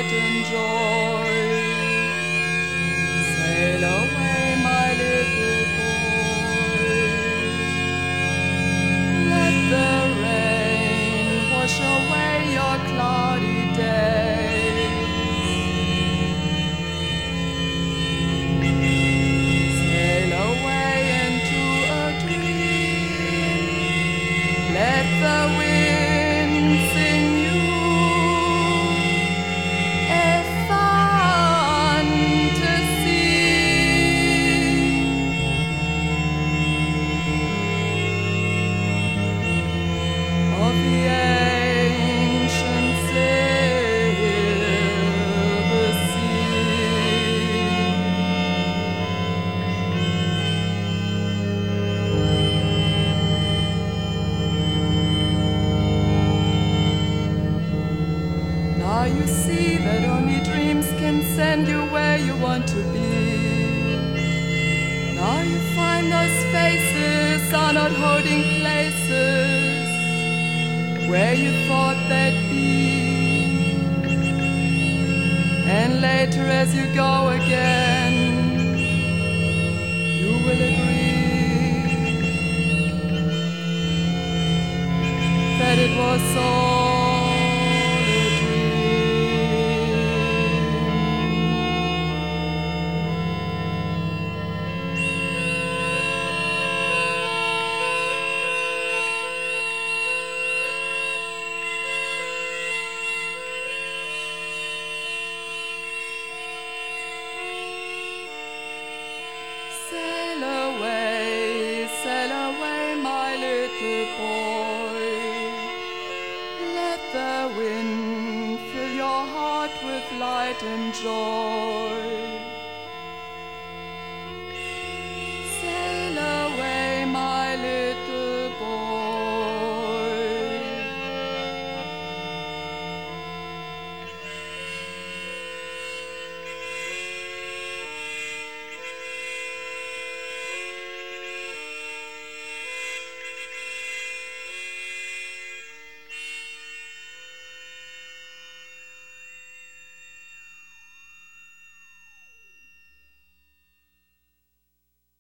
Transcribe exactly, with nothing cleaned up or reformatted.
light and joy. Sail away, my little boy. Let the rain wash away your cloudy day. Sail away into a dream. Let the wind sing you a fantasy of the ancient silver sea. Now you see that only dreams can send you where you want to be. Now you find those faces are not holding places where you thought they'd be. And later as you go again, you will agree that it was all a dream. Sail away, sail away, my little boy. Let the wind fill your heart with light and joy.